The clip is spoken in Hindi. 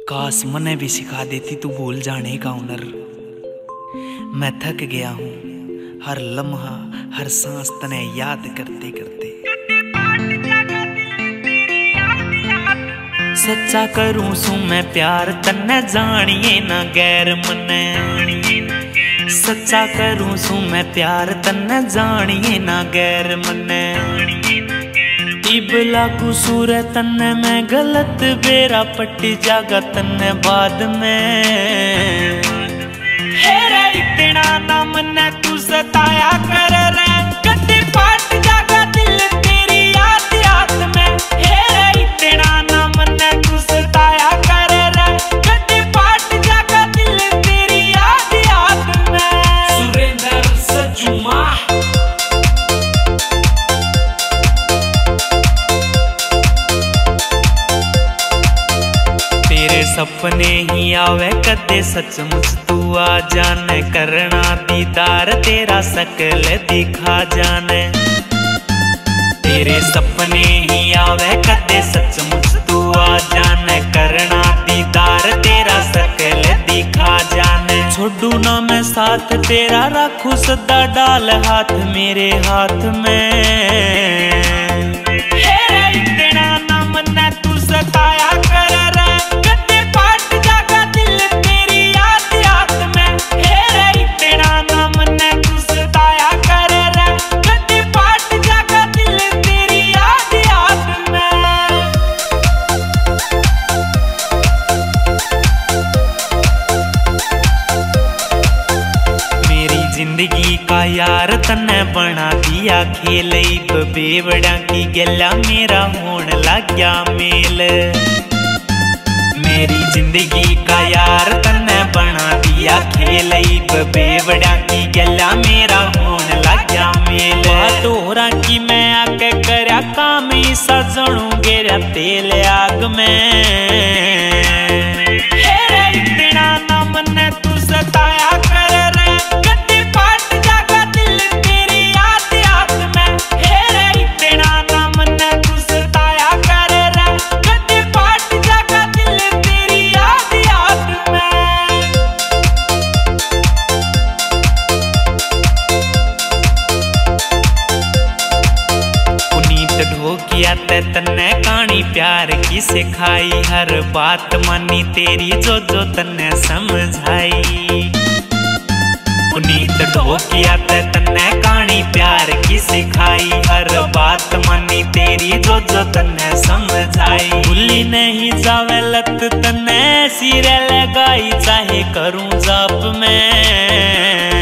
काश मने भी सिखा देती तू भूल जाने का हुनर। मैं थक गया हूँ हर लम्हा हर सांस तने याद करते करते। सच्चा करूँ सू मैं प्यार तन्ने जानिए ना गैर मने। सच्चा करूँ सू मैं प्यार तन्ने जानिए ना गैर मने। इबला कुसूर है तन्ने मैं गलत बेरा पट्टी जागा तन्ने बाद में। हेरे इतना ना मन्ने तू सताया कर रे कटे पाट जागा दिल तेरी याद याद में। हेरे इतना ना मन्ने तू सताया कर रे कटे पाट जागा दिल तेरी याद याद में। सुरेंद्र सजुमा सपने ही आवे कदे सचमुच तू आ जाने। करना दीदार तेरा सकल दिखा जाने। तेरे सपने ही आवे कदे सचमुच तू आ जाने। करना दीदार तेरा सकल दिखा जाने। छोड़ू ना मैं साथ तेरा रखू सदा डाल हाथ मेरे हाथ में। हेरे इतना ना मन्ने तू सताया कर रे जिंदगी का यार तन्ने बना दिया खेल। बेवड़ा की गला मेरा होन लग गया मेल। मेरी जिंदगी का यार तन्ने बना दिया खेल। बेवड़ा की गला मेरा होन लग गया मेल। तोरा की मैं आके करया काम ही सजणू गेरा तेल आग में। हेरे इतना ना मन्ने तू सताया कर रे ढोकिया ते तन्ने कहानी प्यार की सिखाई। हर बात मानी तेरी जो जो तन्ने समझाई। पुनीत ढोकिया ते तन्ने कहानी प्यार की सिखाई। हर बात मानी तेरी जो जो तन्ने समझाई। भूली नहीं जावे लत तन्ने सिरे लगाई चाहे करूं जाप में।